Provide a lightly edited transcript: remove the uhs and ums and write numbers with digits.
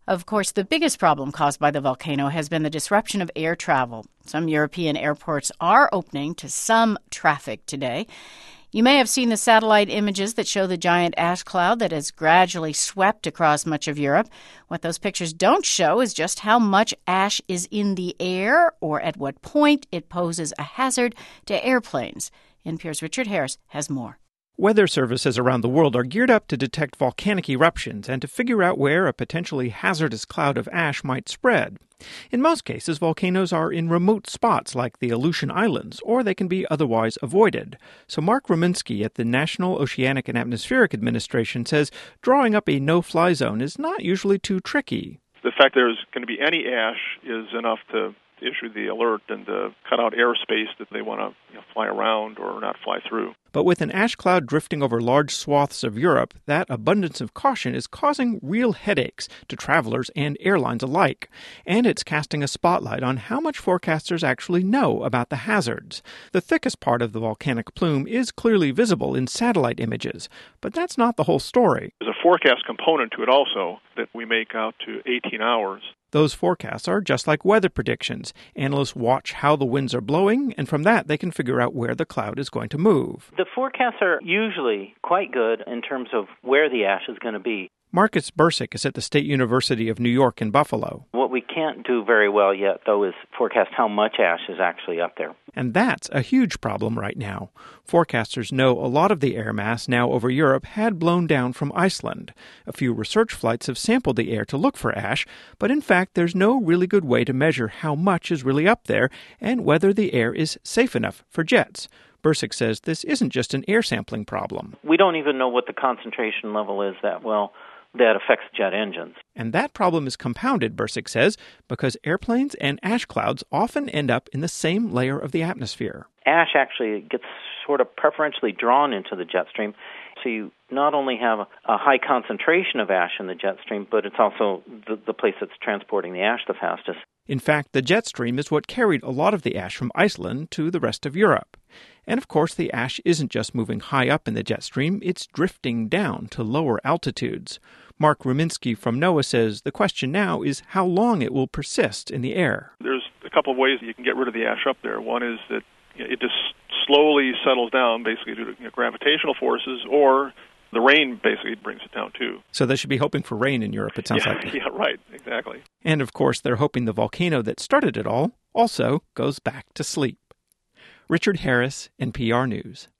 Of course, the biggest problem caused by the volcano has been the disruption of air travel. Some European airports are opening to some traffic today. You may have seen the satellite images that show the giant ash cloud that has gradually swept across much of Europe. What those pictures don't show is just how much ash is in the air or at what point it poses a hazard to airplanes. NPR's Richard Harris has more. Weather services around the world are geared up to detect volcanic eruptions and to figure out where a potentially hazardous cloud of ash might spread. In most cases, volcanoes are in remote spots like the Aleutian Islands, or they can be otherwise avoided. So Mark Rominsky at the National Oceanic and Atmospheric Administration says drawing up a no-fly zone is not usually too tricky. The fact there's going to be any ash is enough to issue the alert and to cut out airspace that they want to fly around or not fly through. But with an ash cloud drifting over large swaths of Europe, that abundance of caution is causing real headaches to travelers and airlines alike. And it's casting a spotlight on how much forecasters actually know about the hazards. The thickest part of the volcanic plume is clearly visible in satellite images, but that's not the whole story. There's a forecast component to it also that we make out to 18 hours. Those forecasts are just like weather predictions. Analysts watch how the winds are blowing, and from that they can figure out where the cloud is going to move. The forecasts are usually quite good in terms of where the ash is going to be. Marcus Bursick is at the State University of New York in Buffalo. What we can't do very well yet, though, is forecast how much ash is actually up there. And that's a huge problem right now. Forecasters know a lot of the air mass now over Europe had blown down from Iceland. A few research flights have sampled the air to look for ash, but in fact there's no really good way to measure how much is really up there and whether the air is safe enough for jets. Bursick says this isn't just an air sampling problem. We don't even know what the concentration level is that affects jet engines. And that problem is compounded, Bursick says, because airplanes and ash clouds often end up in the same layer of the atmosphere. Ash actually gets sort of preferentially drawn into the jet stream. So you not only have a high concentration of ash in the jet stream, but it's also the place that's transporting the ash the fastest. In fact, the jet stream is what carried a lot of the ash from Iceland to the rest of Europe. And of course, the ash isn't just moving high up in the jet stream, it's drifting down to lower altitudes. Mark Rominsky from NOAA says the question now is how long it will persist in the air. There's a couple of ways that you can get rid of the ash up there. One is that it just slowly settles down basically due to gravitational forces, or the rain basically brings it down too. So they should be hoping for rain in Europe, it sounds like. Yeah, right, exactly. And of course, they're hoping the volcano that started it all also goes back to sleep. Richard Harris, NPR News.